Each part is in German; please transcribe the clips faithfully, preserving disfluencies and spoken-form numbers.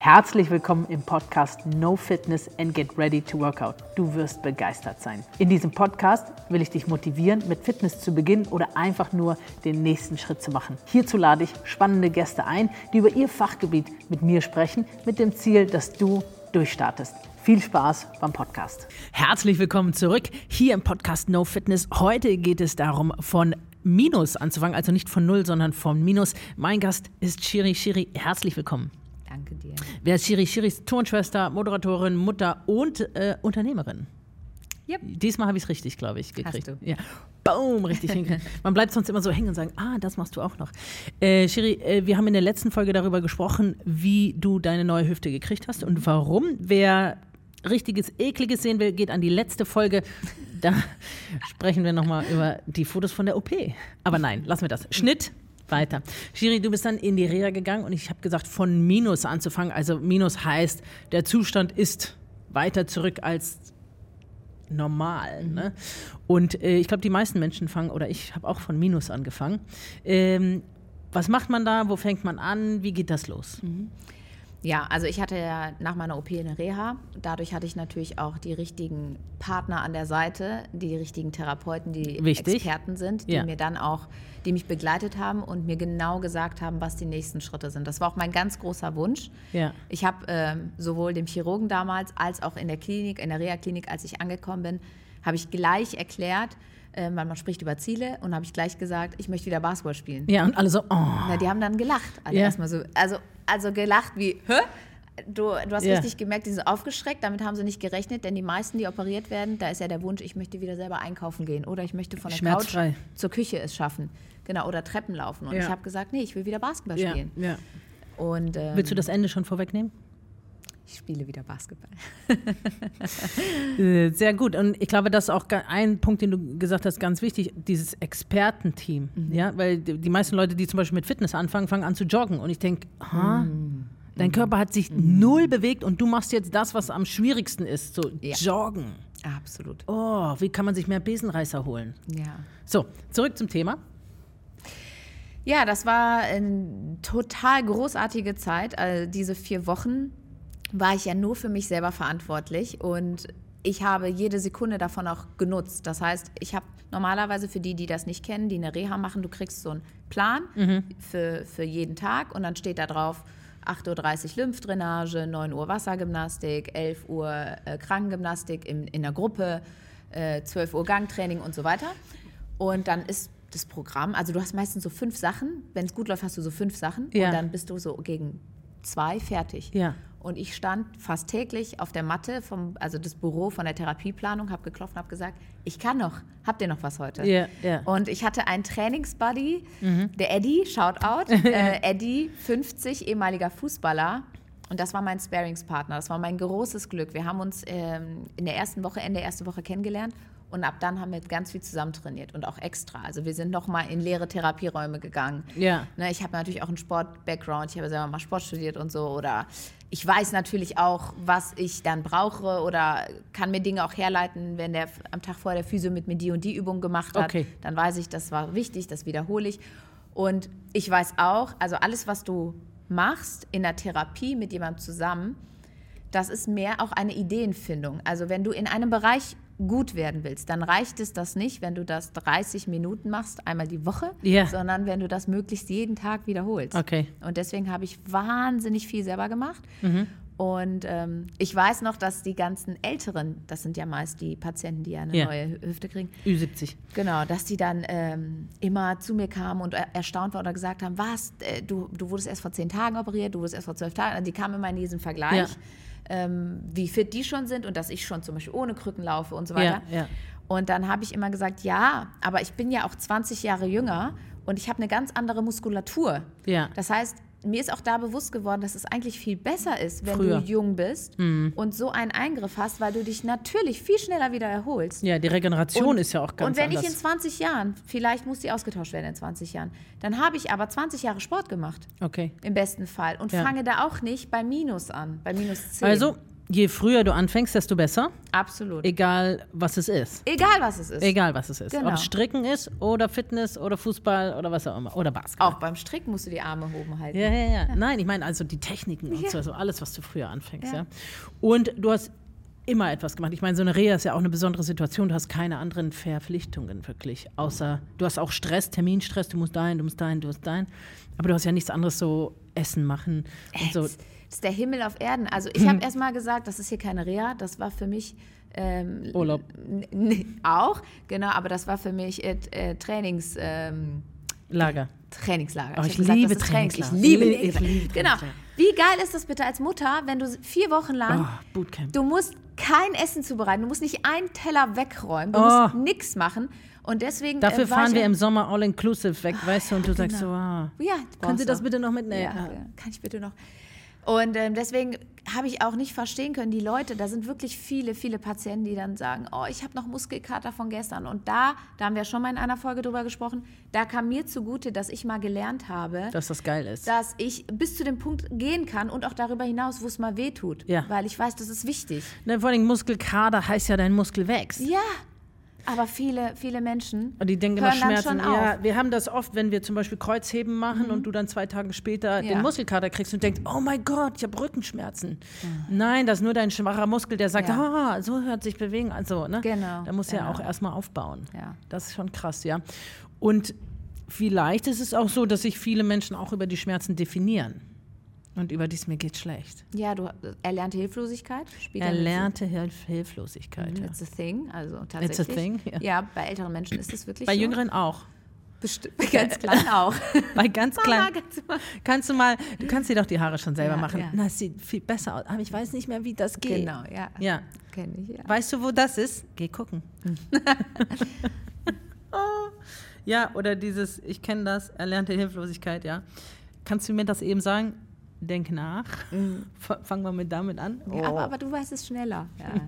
Herzlich willkommen im Podcast No Fitness and Get Ready to Workout. Du wirst begeistert sein. In diesem Podcast will ich dich motivieren, mit Fitness zu beginnen oder einfach nur den nächsten Schritt zu machen. Hierzu lade ich spannende Gäste ein, die über ihr Fachgebiet mit mir sprechen, mit dem Ziel, dass du durchstartest. Viel Spaß beim Podcast. Herzlich willkommen zurück hier im Podcast No Fitness. Heute geht es darum, von Minus anzufangen, also nicht von Null, sondern von Minus. Mein Gast ist Shiri. Shiri, herzlich willkommen. Danke dir. Wer ist Shiri? Shiri ist Turnschwester, Moderatorin, Mutter und äh, Unternehmerin. Yep. Diesmal habe ich es richtig, glaube ich, gekriegt. Hast du. Ja. Boom, richtig hingekriegt. Man bleibt sonst immer so hängen und sagen, ah, das machst du auch noch. Äh, Shiri, äh, wir haben in der letzten Folge darüber gesprochen, wie du deine neue Hüfte gekriegt hast und warum. Wer richtiges, ekliges sehen will, geht an die letzte Folge. Da sprechen wir nochmal über die Fotos von der O P. Aber nein, lassen wir das. Schnitt. Weiter. Shiri, du bist dann in die Reha gegangen und ich habe gesagt, von Minus anzufangen. Also Minus heißt, der Zustand ist weiter zurück als normal. Mhm. Ne? Und äh, ich glaube, die meisten Menschen fangen, oder ich habe auch von Minus angefangen. Ähm, was macht man da? Wo fängt man an? Wie geht das los? Mhm. Ja, also ich hatte ja nach meiner O P eine Reha. Dadurch hatte ich natürlich auch die richtigen Partner an der Seite, die richtigen Therapeuten, die Wichtig. Experten sind, die Ja. mir dann auch, die mich begleitet haben und mir genau gesagt haben, was die nächsten Schritte sind. Das war auch mein ganz großer Wunsch. Ja. Ich habe ähm, sowohl dem Chirurgen damals als auch in der Klinik, in der Reha-Klinik, als ich angekommen bin, habe ich gleich erklärt, äh, weil man spricht über Ziele, und habe ich gleich gesagt, ich möchte wieder Basketball spielen. Ja, und alle so, oh. Na, die haben dann gelacht. Alle Ja. erstmal so, also, also gelacht wie, hä? Du, du hast Ja. richtig gemerkt, die sind aufgeschreckt, damit haben sie nicht gerechnet, denn die meisten, die operiert werden, da ist ja der Wunsch, ich möchte wieder selber einkaufen gehen oder ich möchte von der Schmerzfrei. Couch zur Küche es schaffen. Genau, oder Treppen laufen. Und Ja. ich habe gesagt, nee, ich will wieder Basketball Ja. spielen. Ja. Und, ähm, Willst du das Ende schon vorwegnehmen? ich spiele wieder Basketball. Äh, Sehr gut. Und ich glaube, das ist auch ga- ein Punkt, den du gesagt hast, ganz wichtig, dieses Expertenteam. Mhm. Ja? Weil die die meisten Leute, die zum Beispiel mit Fitness anfangen, fangen an zu joggen. Und ich denke, ha, Mhm. dein Körper hat sich null bewegt und du machst jetzt das, was am schwierigsten ist, so Ja. joggen. Absolut. Oh, wie kann man sich mehr Besenreißer holen? Ja. So, zurück zum Thema. Ja, das war eine total großartige Zeit. Also diese vier Wochen war ich ja nur für mich selber verantwortlich und ich habe jede Sekunde davon auch genutzt. Das heißt, ich habe normalerweise für die, die das nicht kennen, die eine Reha machen, du kriegst so einen Plan Mhm. für, für jeden Tag und dann steht da drauf acht Uhr dreißig Lymphdrainage, neun Uhr Wassergymnastik, elf Uhr äh, Krankengymnastik in, in der Gruppe, äh, zwölf Uhr Gangtraining und so weiter. Und dann ist das Programm, also du hast meistens so fünf Sachen, wenn es gut läuft, hast du so fünf Sachen Ja. und dann bist du so gegen zwei fertig. Ja. Und ich stand fast täglich auf der Matte, vom, also das Büro von der Therapieplanung, habe geklopft und habe gesagt, ich kann noch, habt ihr noch was heute? Ja, ja. Und ich hatte einen Trainingsbuddy, der Eddie, Shoutout, äh, Eddie, fünfzig, ehemaliger Fußballer. Und das war mein Sparringspartner, das war mein großes Glück. Wir haben uns ähm, in der ersten Woche, Ende der ersten Woche kennengelernt. Und ab dann haben wir ganz viel zusammen trainiert und auch extra. Also wir sind noch mal in leere Therapieräume gegangen. Ja. Ne, ich habe natürlich auch einen Sport-Background. Ich habe selber mal Sport studiert und so. Oder ich weiß natürlich auch, was ich dann brauche oder kann mir Dinge auch herleiten, wenn der am Tag vorher der Physio mit mir die und die Übung gemacht hat. Okay. Dann weiß ich, das war wichtig, das wiederhole ich. Und ich weiß auch, also alles, was du machst in der Therapie mit jemandem zusammen, das ist mehr auch eine Ideenfindung. Also wenn du in einem Bereich gut werden willst, dann reicht es das nicht, wenn du das dreißig Minuten machst, einmal die Woche, Ja. sondern wenn du das möglichst jeden Tag wiederholst. Okay. Und deswegen habe ich wahnsinnig viel selber gemacht. Mhm. Und ähm, ich weiß noch, dass die ganzen Älteren, das sind ja meist die Patienten, die ja eine Ja. neue Hüfte kriegen, Ü siebzig. genau, dass die dann ähm, immer zu mir kamen und er erstaunt waren oder gesagt haben, was, äh, du, du wurdest erst vor zehn Tagen operiert, du wurdest erst vor zwölf Tagen. Also die kamen immer in diesen Vergleich, Ja. ähm, wie fit die schon sind und dass ich schon zum Beispiel ohne Krücken laufe und so weiter. Ja, ja. Und dann habe ich immer gesagt, ja, aber ich bin ja auch zwanzig Jahre jünger und ich habe eine ganz andere Muskulatur. Ja. Das heißt, mir ist auch da bewusst geworden, dass es eigentlich viel besser ist, wenn Früher. du jung bist Mhm. und so einen Eingriff hast, weil du dich natürlich viel schneller wieder erholst. Ja, die Regeneration Und- ist ja auch ganz Und wenn anders. ich in zwanzig Jahren, vielleicht muss die ausgetauscht werden in zwanzig Jahren, dann habe ich aber zwanzig Jahre Sport gemacht, Okay. im besten Fall. Und Ja. fange da auch nicht bei Minus an, bei minus zehn. Also, je früher du anfängst, desto besser. Absolut. Egal, was es ist. Egal, was es ist. Egal, was es ist. Genau. Ob es Stricken ist oder Fitness oder Fußball oder was auch immer. Oder Basketball. Auch beim Stricken musst du die Arme oben halten. Ja, ja, ja. ja. Nein, ich meine also die Techniken und Ja. so, also alles, was du früher anfängst. Ja. Ja. Und du hast immer etwas gemacht. Ich meine, so eine Reha ist ja auch eine besondere Situation. Du hast keine anderen Verpflichtungen wirklich. Außer, du hast auch Stress, Terminstress. Du musst dahin, du musst dahin, du musst dahin. Aber du hast ja nichts anderes, so Essen machen und so. Das ist der Himmel auf Erden. Also ich habe erst mal gesagt, das ist hier keine Reha. Das war für mich ähm, Urlaub. N- n- auch, genau. Aber das war für mich äh, äh, Trainings... Ähm, Lager. Trainingslager. Oh, hab ich gesagt, liebe das ist Trainings- Trainingslager. Ich liebe Ich Trainingslager. liebe Genau. Trainingslager. Wie geil ist das bitte als Mutter, wenn du vier Wochen lang, Oh, Bootcamp. du musst kein Essen zubereiten, du musst nicht einen Teller wegräumen, du Oh. musst nichts machen. Und deswegen Dafür äh, war fahren ich wir ja- im Sommer all-inclusive weg, weißt du, und du sagst so, genau. ah, Ja, können brauchst Sie du. das bitte noch mitnehmen? Ja, ja, kann ich bitte noch. Und ähm, deswegen habe ich auch nicht verstehen können, die Leute, da sind wirklich viele, viele Patienten, die dann sagen, oh, ich habe noch Muskelkater von gestern. Und da, da haben wir schon mal in einer Folge drüber gesprochen, da kam mir zugute, dass ich mal gelernt habe, Dass das geil ist. dass ich bis zu dem Punkt gehen kann und auch darüber hinaus, wo es mal weh tut. Ja. Weil ich weiß, das ist wichtig. Ne, vor allem Muskelkater heißt ja, dein Muskel wächst. Ja, aber viele, viele Menschen Und die denken immer hören dann Schmerzen. schon auf. Ja, wir haben das oft, wenn wir zum Beispiel Kreuzheben machen und du dann zwei Tage später Ja. den Muskelkater kriegst und denkst, oh mein Gott, ich habe Rückenschmerzen. Nein, das ist nur dein schwacher Muskel, der sagt, Ja. ah, so hört sich bewegen. Also, ne? Genau, Da muss ja genau. auch erstmal aufbauen. Ja. Das ist schon krass, ja. Und vielleicht ist es auch so, dass sich viele Menschen auch über die Schmerzen definieren. Und über dies mir geht schlecht. Ja, du erlernte Hilflosigkeit. Spielt ja mit- Erlernte Hilf Hilflosigkeit. Mhm, Ja. It's a thing, also tatsächlich. It's a thing, ja. Ja, bei älteren Menschen ist es wirklich Bei so. Jüngeren auch. Bestimmt, bei ganz kleinen auch. Bei ganz Mama, klein. kannst du mal- Kannst du mal, du kannst dir doch die Haare schon selber Ja, machen. ja. Na, es sieht viel besser aus. Aber ich weiß nicht mehr, wie das geht. Genau, ja. Ja. Kenne ich, ja. Weißt du, wo das ist? Geh gucken. Oh. Ja, oder dieses, ich kenne das, erlernte Hilflosigkeit, ja. Kannst du mir das eben sagen? Denk nach. F- Fangen wir mit damit an. Ja, aber, aber du weißt es schneller. Ja.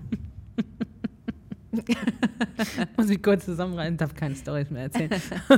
Muss ich kurz zusammenreißen, darf keine Storys mehr erzählen.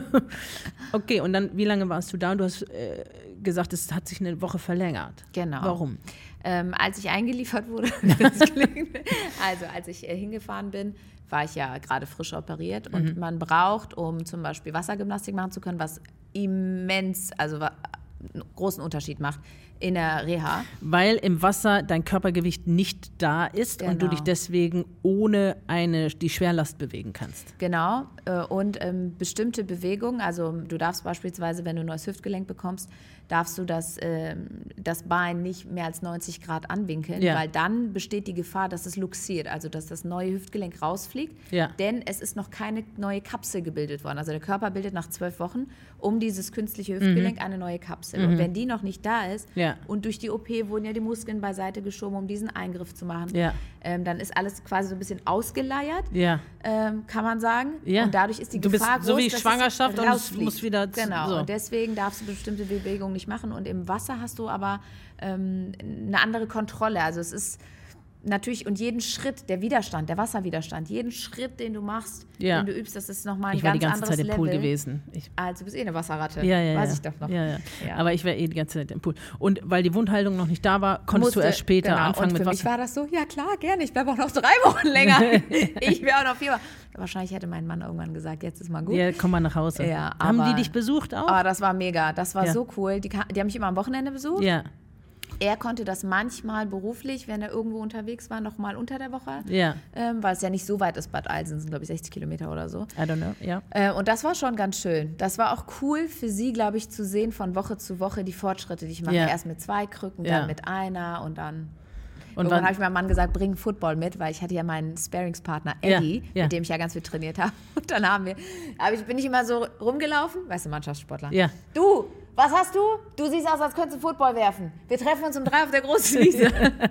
Okay, und dann, wie lange warst du da? Und du hast äh, gesagt, es hat sich eine Woche verlängert. Genau. Warum? Ähm, als ich eingeliefert wurde, das klingt, also als ich äh, hingefahren bin, war ich ja gerade frisch operiert und man braucht, um zum Beispiel Wassergymnastik machen zu können, was immens, also wa- einen großen Unterschied macht in der Reha. Weil im Wasser dein Körpergewicht nicht da ist und du Genau. dich deswegen ohne eine, die Schwerlast bewegen kannst. Genau, äh, und ähm, bestimmte Bewegungen, also du darfst beispielsweise, wenn du ein neues Hüftgelenk bekommst, darfst du das, ähm, das Bein nicht mehr als neunzig Grad anwinkeln, Ja. weil dann besteht die Gefahr, dass es luxiert, also dass das neue Hüftgelenk rausfliegt, Ja. denn es ist noch keine neue Kapsel gebildet worden. Also der Körper bildet nach zwölf Wochen um dieses künstliche Hüftgelenk eine neue Kapsel. Und wenn die noch nicht da ist, Ja. und durch die O P wurden ja die Muskeln beiseite geschoben, um diesen Eingriff zu machen, Ja. ähm, dann ist alles quasi so ein bisschen ausgeleiert, Ja. ähm, kann man sagen. Ja. Und dadurch ist die Du bist Gefahr so groß, wie dass Schwangerschaft es und es rausfliegt. muss wieder zu- Genau, so. und deswegen darfst du bestimmte Bewegungen nicht machen. Und im Wasser hast du aber ähm, eine andere Kontrolle. Also es ist natürlich, und jeden Schritt, der Widerstand, der Wasserwiderstand, jeden Schritt, den du machst, Ja. den du übst, das ist nochmal ein Ich war die ganz ganze anderes Zeit im Level. Pool gewesen. Ich, Also du bist eh eine Wasserratte, ja, ja, weiß ja. ich doch noch. Ja, ja. Ja. Aber ich war eh die ganze Zeit im Pool. Und weil die Wundheilung noch nicht da war, konntest du Musste- erst später genau. anfangen und mit für mich Wasser. war das so, ja klar, gerne, ich bleibe auch noch drei Wochen länger. Ich wäre auch noch vier Wochen. Wahrscheinlich hätte mein Mann irgendwann gesagt, jetzt ist mal gut. Ja, komm mal nach Hause. Ja, Haben die aber- dich besucht auch? Aber das war mega, das war Ja. so cool. Die, ka- die haben mich immer am Wochenende besucht. ja, Er konnte das manchmal beruflich, wenn er irgendwo unterwegs war, noch mal unter der Woche. ja. Ähm, weil es ja nicht so weit ist, Bad Eilsen sind, glaube ich, sechzig Kilometer oder so. I don't know, ja. Äh, und das war schon ganz schön. Das war auch cool für sie, glaube ich, zu sehen von Woche zu Woche die Fortschritte, die ich mache. Ja. Erst mit zwei Krücken, Ja. dann mit einer und dann... Und Irgendwann wann- habe ich meinem Mann gesagt, bring Football mit, weil ich hatte ja meinen Sparingspartner Ja, Eddie, ja. mit dem ich ja ganz viel trainiert habe. Und dann haben wir, hab ich, bin ich immer so rumgelaufen, weißt du, Mannschaftssportler. Ja. Du, was hast du? Du siehst aus, als könntest du Football werfen. Wir treffen uns um drei auf der großen Wiese.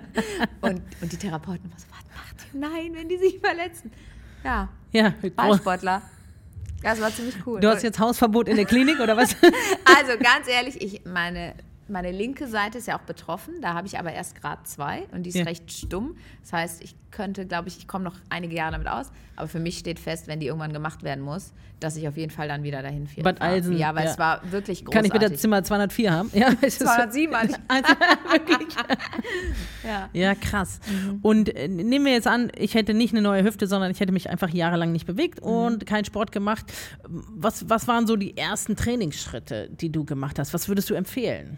und, und die Therapeuten immer so, was macht ihr? Nein, wenn die sich verletzen. Ja, Ja, mit Ball. Ballsportler. Das war ziemlich cool. Du hast jetzt Hausverbot in der Klinik oder was? Also ganz ehrlich, ich meine, meine linke Seite ist ja auch betroffen. Da habe ich aber erst Grad zwei und die ist Ja. recht stumm. Das heißt, ich könnte, glaube ich, ich komme noch einige Jahre damit aus. Aber für mich steht fest, wenn die irgendwann gemacht werden muss, dass ich auf jeden Fall dann wieder dahin fahre. Bad Eilsen, Ja, weil ja. es war wirklich großartig. Kann ich bitte Zimmer zweihundertvier haben? Ja, es ist- zweihundertsieben. Also, wirklich. Ja, ja krass. Mhm. Und äh, nehmen wir jetzt an, ich hätte nicht eine neue Hüfte, sondern ich hätte mich einfach jahrelang nicht bewegt mhm. und keinen Sport gemacht. Was, was waren so die ersten Trainingsschritte, die du gemacht hast? Was würdest du empfehlen?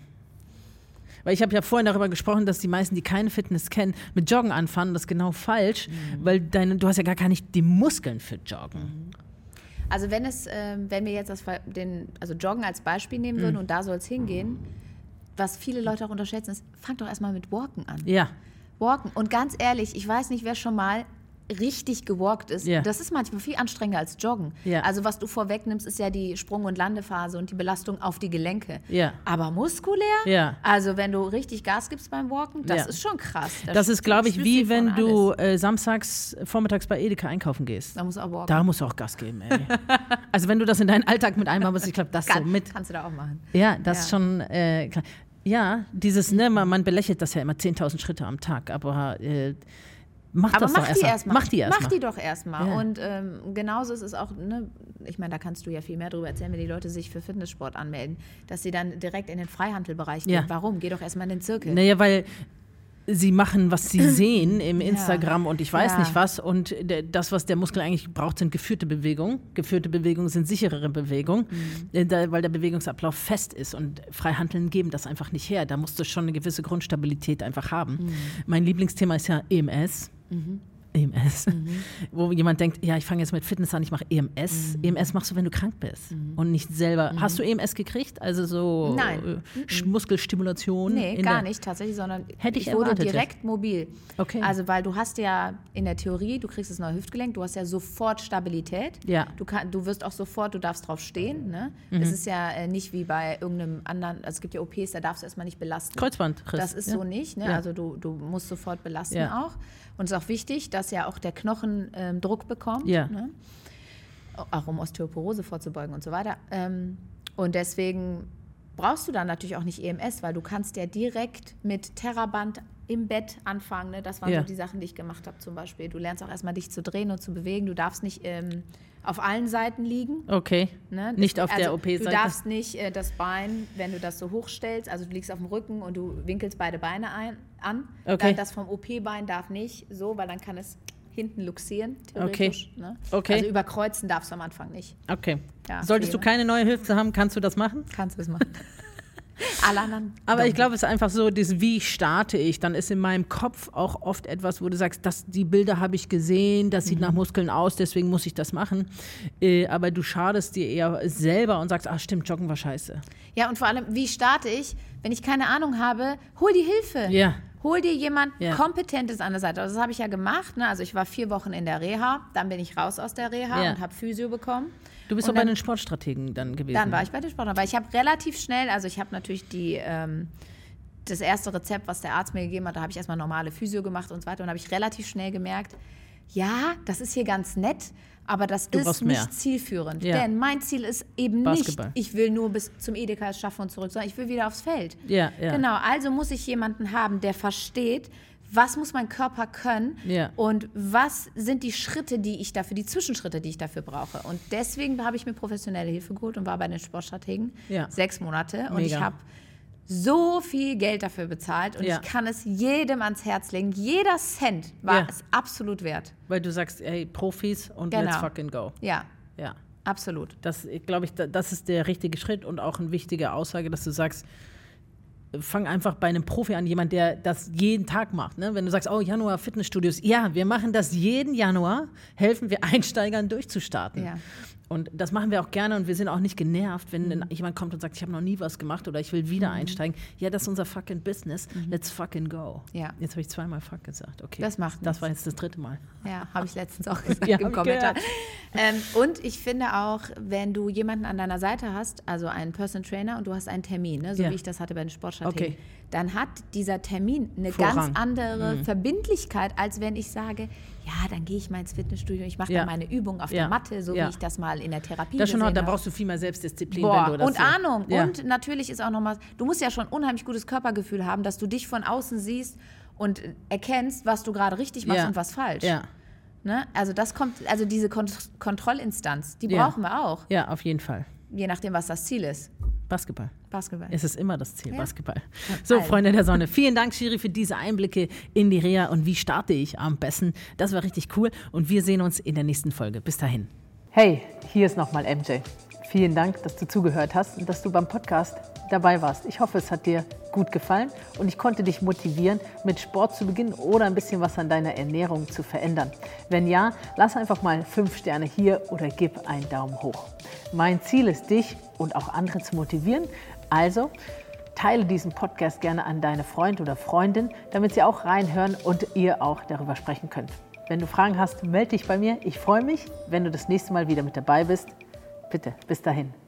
Weil ich habe ja vorhin darüber gesprochen, dass die meisten, die keine Fitness kennen, mit Joggen anfangen. Das ist genau falsch, mhm. weil deine, du hast ja gar, gar nicht die Muskeln für Joggen. Mhm. Also wenn es, äh, wenn wir jetzt das, den, also Joggen als Beispiel nehmen würden mhm. und da soll es hingehen, was viele Leute auch unterschätzen ist, fang doch erstmal mit Walken an. Ja. Walken. Und ganz ehrlich, ich weiß nicht, wer schon mal richtig gewalkt ist. Ja. Das ist manchmal viel anstrengender als Joggen. Ja. Also was du vorwegnimmst, ist ja die Sprung- und Landephase und die Belastung auf die Gelenke. Ja. Aber muskulär? Ja. Also wenn du richtig Gas gibst beim Walken, das ja. ist schon krass. Das, das ist, glaube ich, wie wenn du äh, samstags vormittags bei Edeka einkaufen gehst. Da musst du auch walken. Da musst du auch Gas geben, ey. Also wenn du das in deinen Alltag mit einbauen musst, ich glaube, das Kann, so mit. Kannst du da auch machen. Ja, das ja. ist schon äh, klar. Ja, dieses, ne, man, man belächelt das ja immer, zehntausend Schritte am Tag, aber äh, mach aber das mach doch die erstmal. Erst mach die erstmal. Mach die doch erstmal. Ja. Und ähm, genauso ist es auch, ne, ich meine, da kannst du ja viel mehr drüber erzählen, wenn die Leute sich für Fitnesssport anmelden, dass sie dann direkt in den Freihandelbereich gehen. Ja. Warum? Geh doch erstmal in den Zirkel. Naja, weil sie machen, was sie sehen im Instagram ja. und ich weiß ja. nicht was. Und das, was der Muskel eigentlich braucht, sind geführte Bewegungen. Geführte Bewegungen sind sicherere Bewegungen, mhm. da, weil der Bewegungsablauf fest ist. Und Freihandeln geben das einfach nicht her. Da musst du schon eine gewisse Grundstabilität einfach haben. Mhm. Mein Lieblingsthema ist ja E M S. Mhm. E M S, mhm. wo jemand denkt, ja, ich fange jetzt mit Fitness an, ich mache E M S. Mhm. E M S machst du, wenn du krank bist mhm. und nicht selber. Mhm. Hast du E M S gekriegt? Also so Nein. Äh, Muskelstimulation? Nee, gar nicht tatsächlich, sondern Hätte ich, ich wurde erwartet direkt jetzt. mobil. Okay. Also weil du hast ja in der Theorie, du kriegst das neue Hüftgelenk, du hast ja sofort Stabilität. Ja. Du, kann, du wirst auch sofort, du darfst drauf stehen. Ne? Mhm. Es ist ja äh, nicht wie bei irgendeinem anderen, also es gibt ja O Ps, da darfst du erstmal nicht belasten. Kreuzbandriss. Das ist ja. so nicht. Ne? Ja. Also du, du musst sofort belasten ja. auch. Und es ist auch wichtig, dass ja auch der Knochen ähm, Druck bekommt, ja. ne? Auch um Osteoporose vorzubeugen und so weiter. Ähm, und deswegen brauchst du dann natürlich auch nicht E M S, weil du kannst ja direkt mit Terraband im Bett anfangen. Ne? Das waren ja. so die Sachen, die ich gemacht habe zum Beispiel. Du lernst auch erstmal dich zu drehen und zu bewegen. Du darfst nicht ähm, auf allen Seiten liegen. Okay, ne? nicht auf also, der O P-Seite. Du darfst nicht äh, das Bein, wenn du das so hochstellst, also du liegst auf dem Rücken und du winkelst beide Beine ein, an. Okay. Dann das vom O P-Bein darf nicht so, weil dann kann es hinten luxieren, theoretisch. Okay. Ne? Okay. Also überkreuzen darfst du am Anfang nicht. Okay. Ja, Solltest Fehler. du keine neue Hüfte haben, kannst du das machen? Kannst du es machen. Alle anderen. Aber don't. ich glaube, es ist einfach so, das, wie starte ich? Dann ist in meinem Kopf auch oft etwas, wo du sagst, das, die Bilder habe ich gesehen, das sieht mhm. nach Muskeln aus, deswegen muss ich das machen. Äh, aber du schadest dir eher selber und sagst, ach stimmt, Joggen war scheiße. Ja, und vor allem, wie starte ich? Wenn ich keine Ahnung habe, hol die Hilfe. Ja. Hol dir jemand ja. Kompetentes an der Seite. Also das habe ich ja gemacht. Ne? Also ich war vier Wochen in der Reha, dann bin ich raus aus der Reha ja. und habe Physio bekommen. Du bist und doch dann, bei den Sportstrategen dann gewesen. Dann war ich bei den Sportstrategen. Weil ich habe relativ schnell, also ich habe natürlich die, ähm, das erste Rezept, was der Arzt mir gegeben hat, da habe ich erstmal normale Physio gemacht und so weiter. Und habe ich relativ schnell gemerkt, ja, das ist hier ganz nett, aber das du ist mehr. nicht zielführend. Ja. Denn mein Ziel ist eben Basketball. nicht, ich will nur bis zum Edeka es schaffen und zurück, sondern ich will wieder aufs Feld. Ja, ja. Genau, also muss ich jemanden haben, der versteht, was muss mein Körper können ja. und was sind die Schritte, die ich dafür, die Zwischenschritte, die ich dafür brauche. Und deswegen habe ich mir professionelle Hilfe geholt und war bei den Sportstrategen ja. sechs Monate. Und Mega. ich habe so viel Geld dafür bezahlt und ja. ich kann es jedem ans Herz legen. Jeder Cent war ja. es absolut wert. Weil du sagst, hey, Profis und genau. let's fucking go. Ja, ja. absolut. Das, glaube ich, das ist der richtige Schritt und auch eine wichtige Aussage, dass du sagst, fang einfach bei einem Profi an, jemand, der das jeden Tag macht. Ne? Wenn du sagst, oh, Januar Fitnessstudios, ja, wir machen das jeden Januar, helfen wir Einsteigern durchzustarten. Ja. Und das machen wir auch gerne und wir sind auch nicht genervt, wenn mhm. jemand kommt und sagt, ich habe noch nie was gemacht oder ich will wieder mhm. einsteigen. Ja, das ist unser fucking Business. Mhm. Let's fucking go. Ja. Jetzt habe ich zweimal fuck gesagt. Okay. Das macht nichts. Das war jetzt das dritte Mal. Ja, habe ich letztens auch gesagt ja, im Kommentar. Ähm, und ich finde auch, wenn du jemanden an deiner Seite hast, also einen Personal Trainer und du hast einen Termin, ne, so ja. wie ich das hatte bei den Sportstrategen, okay. dann hat dieser Termin eine Vorrang. ganz andere mhm. Verbindlichkeit, als wenn ich sage, ja, dann gehe ich mal ins Fitnessstudio, ich mache ja. da meine Übung auf ja. der Matte, so ja. wie ich das mal in der Therapie das schon gesehen auch, da habe. brauchst du viel mehr Selbstdisziplin, Boah, wenn du das und so. Ahnung. Ja. Und natürlich ist auch nochmal, du musst ja schon unheimlich gutes Körpergefühl haben, dass du dich von außen siehst und erkennst, was du gerade richtig machst ja. und was falsch. Ja. Ne? Also das kommt, also diese Kont- Kontrollinstanz, die ja. brauchen wir auch. Ja, auf jeden Fall. Je nachdem, was das Ziel ist. Basketball. Basketball. Es ist immer das Ziel, Ja. Basketball. So, Freunde der Sonne, vielen Dank, Shiri, für diese Einblicke in die Reha und wie starte ich am besten. Das war richtig cool und wir sehen uns in der nächsten Folge. Bis dahin. Hey, hier ist nochmal M J. Vielen Dank, dass du zugehört hast und dass du beim Podcast dabei warst. Ich hoffe, es hat dir gut gefallen und ich konnte dich motivieren, mit Sport zu beginnen oder ein bisschen was an deiner Ernährung zu verändern. Wenn ja, lass einfach mal fünf Sterne hier oder gib einen Daumen hoch. Mein Ziel ist, dich und auch andere zu motivieren. Also teile diesen Podcast gerne an deine Freund oder Freundin, damit sie auch reinhören und ihr auch darüber sprechen könnt. Wenn du Fragen hast, melde dich bei mir. Ich freue mich, wenn du das nächste Mal wieder mit dabei bist. Bitte, bis dahin.